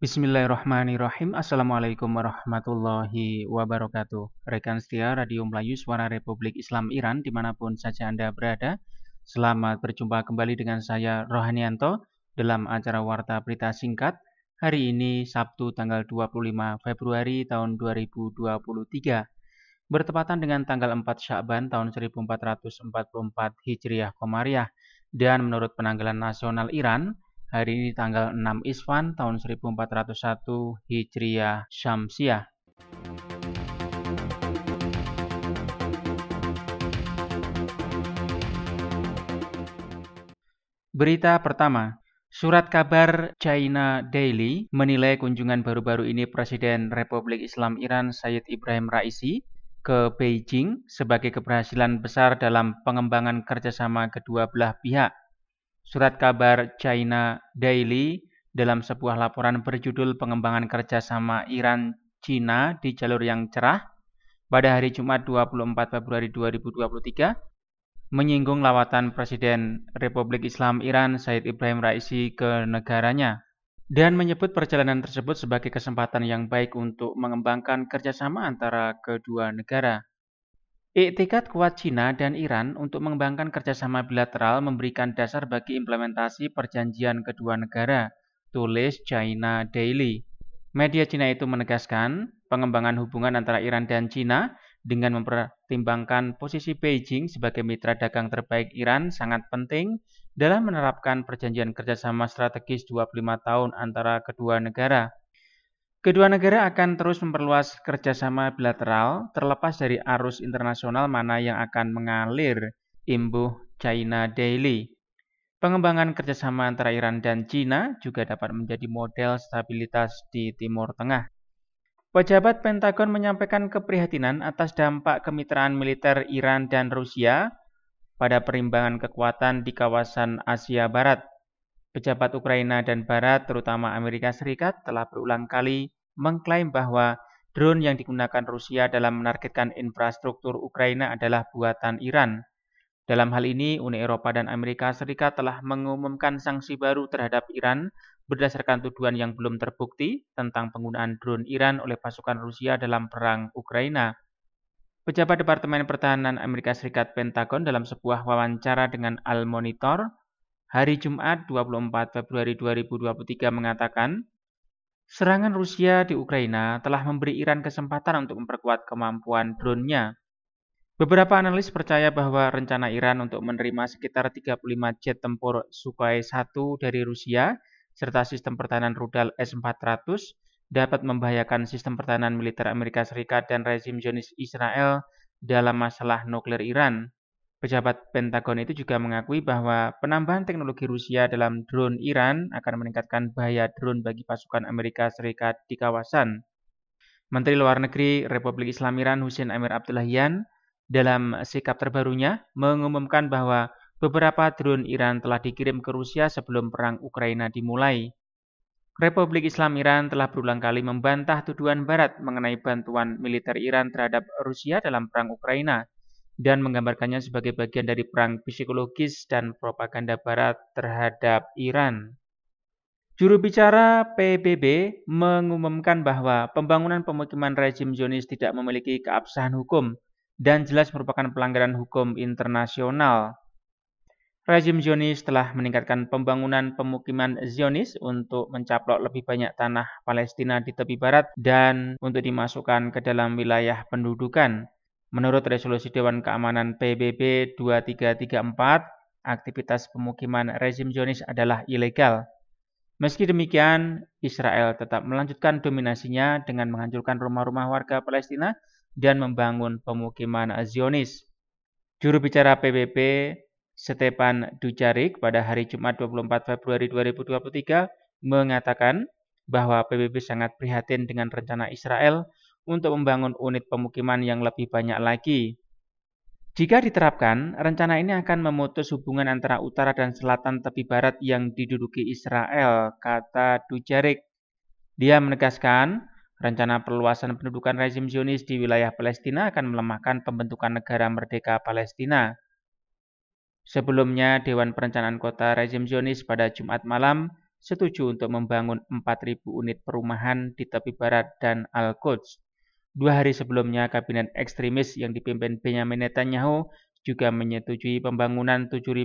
Bismillahirrahmanirrahim. Assalamualaikum warahmatullahi wabarakatuh. Rekan setia Radio Melayu Suara Republik Islam Iran dimanapun saja Anda berada. Selamat berjumpa kembali dengan saya Rohanianto dalam acara Warta Berita Singkat. Hari ini Sabtu tanggal 25 Februari tahun 2023. Bertepatan dengan tanggal 4 Sya'ban tahun 1444 Hijriah Komariah. Dan menurut penanggalan nasional Iran, hari ini tanggal 6 Isfan tahun 1401 Hijriah Syamsiah. Berita pertama, surat kabar China Daily menilai kunjungan baru-baru ini Presiden Republik Islam Iran Sayyid Ibrahim Raisi ke Beijing sebagai keberhasilan besar dalam pengembangan kerjasama kedua belah pihak. Surat kabar China Daily dalam sebuah laporan berjudul Pengembangan Kerjasama Iran-Cina di Jalur yang Cerah pada hari Jumat 24 Februari 2023 menyinggung lawatan Presiden Republik Islam Iran Sayyid Ibrahim Raisi ke negaranya dan menyebut perjalanan tersebut sebagai kesempatan yang baik untuk mengembangkan kerjasama antara kedua negara. Iktikad kuat Cina dan Iran untuk mengembangkan kerjasama bilateral memberikan dasar bagi implementasi perjanjian kedua negara, tulis China Daily. Media Cina itu menegaskan pengembangan hubungan antara Iran dan Cina dengan mempertimbangkan posisi Beijing sebagai mitra dagang terbaik Iran sangat penting dalam menerapkan perjanjian kerjasama strategis 25 tahun antara kedua negara. Kedua negara akan terus memperluas kerjasama bilateral terlepas dari arus internasional mana yang akan mengalir, imbuh China Daily. Pengembangan kerjasama antara Iran dan Cina juga dapat menjadi model stabilitas di Timur Tengah. Pejabat Pentagon menyampaikan keprihatinan atas dampak kemitraan militer Iran dan Rusia pada perimbangan kekuatan di kawasan Asia Barat. Pejabat Ukraina dan Barat, terutama Amerika Serikat, telah berulang kali mengklaim bahwa drone yang digunakan Rusia dalam menargetkan infrastruktur Ukraina adalah buatan Iran. Dalam hal ini, Uni Eropa dan Amerika Serikat telah mengumumkan sanksi baru terhadap Iran berdasarkan tuduhan yang belum terbukti tentang penggunaan drone Iran oleh pasukan Rusia dalam perang Ukraina. Pejabat Departemen Pertahanan Amerika Serikat Pentagon dalam sebuah wawancara dengan Al Monitor hari Jumat 24 Februari 2023 mengatakan, serangan Rusia di Ukraina telah memberi Iran kesempatan untuk memperkuat kemampuan drone-nya. Beberapa analis percaya bahwa rencana Iran untuk menerima sekitar 35 jet tempur Sukhoi 1 dari Rusia serta sistem pertahanan rudal S-400 dapat membahayakan sistem pertahanan militer Amerika Serikat dan rezim Zionis Israel dalam masalah nuklir Iran. Pejabat Pentagon itu juga mengakui bahwa penambahan teknologi Rusia dalam drone Iran akan meningkatkan bahaya drone bagi pasukan Amerika Serikat di kawasan. Menteri Luar Negeri Republik Islam Iran Hussein Amir Abdullahian dalam sikap terbarunya mengumumkan bahwa beberapa drone Iran telah dikirim ke Rusia sebelum perang Ukraina dimulai. Republik Islam Iran telah berulang kali membantah tuduhan Barat mengenai bantuan militer Iran terhadap Rusia dalam perang Ukraina dan menggambarkannya sebagai bagian dari perang psikologis dan propaganda Barat terhadap Iran. Juru bicara PBB mengumumkan bahwa pembangunan pemukiman rezim Zionis tidak memiliki keabsahan hukum dan jelas merupakan pelanggaran hukum internasional. Rezim Zionis telah meningkatkan pembangunan pemukiman Zionis untuk mencaplok lebih banyak tanah Palestina di tepi barat dan untuk dimasukkan ke dalam wilayah pendudukan. Menurut resolusi Dewan Keamanan PBB 2334, aktivitas pemukiman rezim Zionis adalah ilegal. Meski demikian, Israel tetap melanjutkan dominasinya dengan menghancurkan rumah-rumah warga Palestina dan membangun pemukiman Zionis. Juru bicara PBB Stepan Dujarric pada hari Jumat 24 Februari 2023 mengatakan bahwa PBB sangat prihatin dengan rencana Israel untuk membangun unit pemukiman yang lebih banyak lagi. Jika diterapkan, rencana ini akan memutus hubungan antara utara dan selatan tepi barat yang diduduki Israel, kata Dujarric. Dia menegaskan, rencana perluasan pendudukan rezim Zionis di wilayah Palestina akan melemahkan pembentukan negara merdeka Palestina. Sebelumnya, Dewan Perencanaan Kota rezim Zionis pada Jumat malam setuju untuk membangun 4.000 unit perumahan di tepi barat dan Al-Quds. 2 hari sebelumnya, kabinet ekstremis yang dipimpin Benjamin Netanyahu juga menyetujui pembangunan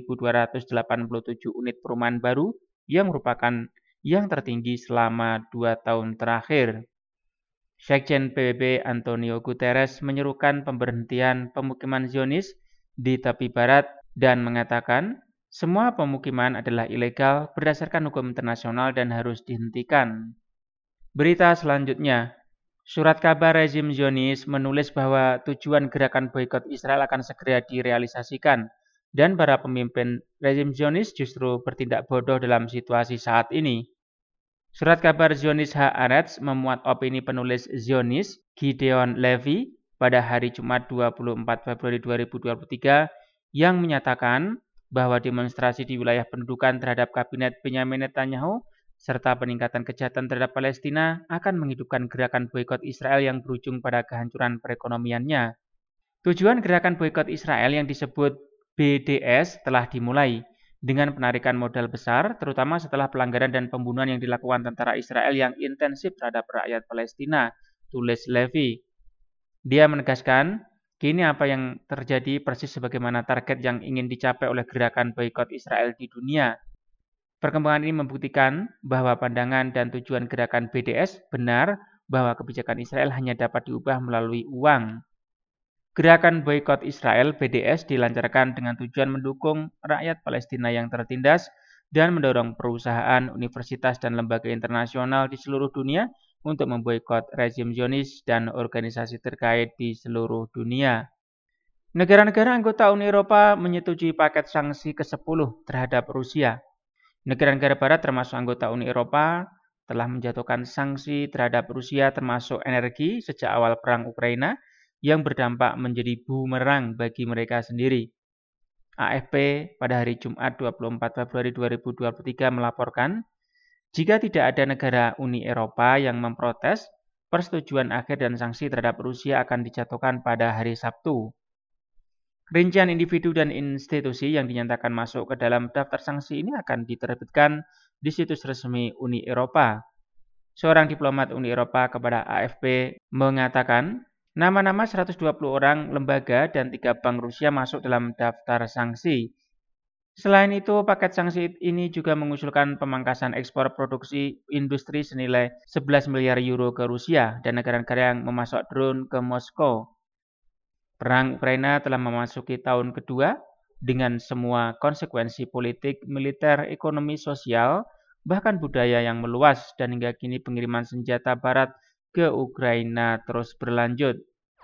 7.287 unit perumahan baru yang merupakan yang tertinggi selama 2 tahun terakhir. Sekjen PBB Antonio Guterres menyerukan pemberhentian pemukiman Zionis di tepi barat dan mengatakan semua pemukiman adalah ilegal berdasarkan hukum internasional dan harus dihentikan. Berita selanjutnya, surat kabar rezim Zionis menulis bahwa tujuan gerakan boikot Israel akan segera direalisasikan dan para pemimpin rezim Zionis justru bertindak bodoh dalam situasi saat ini. Surat kabar Zionis Haaretz memuat opini penulis Zionis Gideon Levy pada hari Jumat 24 Februari 2023 yang menyatakan bahwa demonstrasi di wilayah pendudukan terhadap kabinet Benjamin Netanyahu serta peningkatan kejahatan terhadap Palestina akan menghidupkan gerakan boikot Israel yang berujung pada kehancuran perekonomiannya. Tujuan gerakan boikot Israel yang disebut BDS telah dimulai dengan penarikan modal besar, terutama setelah pelanggaran dan pembunuhan yang dilakukan tentara Israel yang intensif terhadap rakyat Palestina, tulis Levy. Dia menegaskan, kini apa yang terjadi persis sebagaimana target yang ingin dicapai oleh gerakan boikot Israel di dunia. Perkembangan ini membuktikan bahwa pandangan dan tujuan gerakan BDS benar bahwa kebijakan Israel hanya dapat diubah melalui uang. Gerakan boikot Israel (BDS) dilancarkan dengan tujuan mendukung rakyat Palestina yang tertindas dan mendorong perusahaan, universitas, dan lembaga internasional di seluruh dunia untuk memboikot rezim Zionis dan organisasi terkait di seluruh dunia. Negara-negara anggota Uni Eropa menyetujui paket sanksi ke-10 terhadap Rusia. Negara-negara barat termasuk anggota Uni Eropa telah menjatuhkan sanksi terhadap Rusia termasuk energi sejak awal perang Ukraina yang berdampak menjadi bumerang bagi mereka sendiri. AFP pada hari Jumat 24 Februari 2023 melaporkan, jika tidak ada negara Uni Eropa yang memprotes, persetujuan akhir dan sanksi terhadap Rusia akan dijatuhkan pada hari Sabtu. Rincian individu dan institusi yang dinyatakan masuk ke dalam daftar sanksi ini akan diterbitkan di situs resmi Uni Eropa. Seorang diplomat Uni Eropa kepada AFP mengatakan, nama-nama 120 orang lembaga dan 3 bank Rusia masuk dalam daftar sanksi. Selain itu, paket sanksi ini juga mengusulkan pemangkasan ekspor produksi industri senilai 11 miliar euro ke Rusia dan negara-negara yang memasok drone ke Moskow. Perang Ukraina telah memasuki tahun kedua dengan semua konsekuensi politik, militer, ekonomi, sosial, bahkan budaya yang meluas dan hingga kini pengiriman senjata barat ke Ukraina terus berlanjut.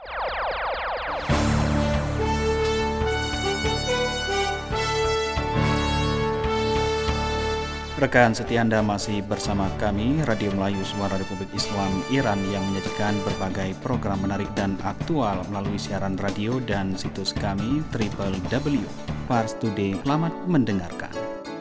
Rekan setia Anda masih bersama kami, Radio Melayu Suara Republik Islam Iran yang menyajikan berbagai program menarik dan aktual melalui siaran radio dan situs kami www.parstoday. Selamat mendengarkan.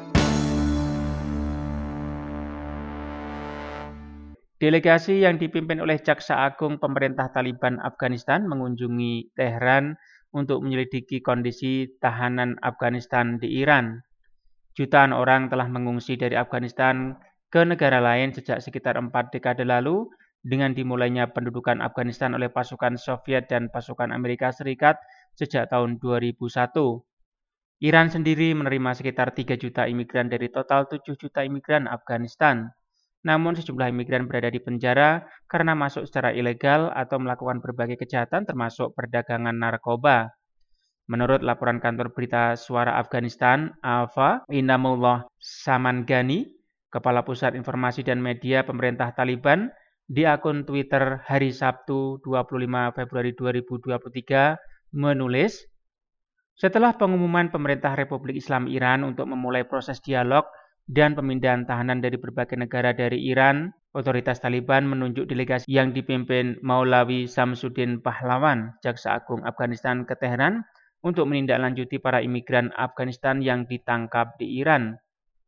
Delegasi yang dipimpin oleh Jaksa Agung pemerintah Taliban Afghanistan mengunjungi Tehran untuk menyelidiki kondisi tahanan Afghanistan di Iran. Jutaan orang telah mengungsi dari Afghanistan ke negara lain sejak sekitar 4 dekade lalu dengan dimulainya pendudukan Afghanistan oleh pasukan Soviet dan pasukan Amerika Serikat sejak tahun 2001. Iran sendiri menerima sekitar 3 juta imigran dari total 7 juta imigran Afghanistan. Namun sejumlah imigran berada di penjara karena masuk secara ilegal atau melakukan berbagai kejahatan termasuk perdagangan narkoba. Menurut laporan kantor berita Suara Afghanistan, AFA, Inamullah Samangani, Kepala Pusat Informasi dan Media Pemerintah Taliban, di akun Twitter hari Sabtu 25 Februari 2023 menulis, setelah pengumuman pemerintah Republik Islam Iran untuk memulai proses dialog dan pemindahan tahanan dari berbagai negara dari Iran, otoritas Taliban menunjuk delegasi yang dipimpin Maulawi Samsudin Pahlawan, Jaksa Agung Afghanistan ke Teheran, untuk menindaklanjuti para imigran Afghanistan yang ditangkap di Iran.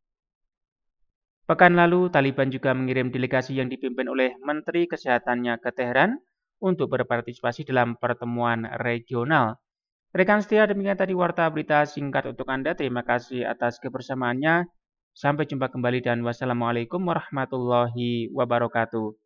Pekan lalu, Taliban juga mengirim delegasi yang dipimpin oleh Menteri Kesehatannya ke Teheran untuk berpartisipasi dalam pertemuan regional. Rekan setia, demikian tadi warta berita singkat untuk Anda. Terima kasih atas kebersamaannya. Sampai jumpa kembali dan wassalamualaikum warahmatullahi wabarakatuh.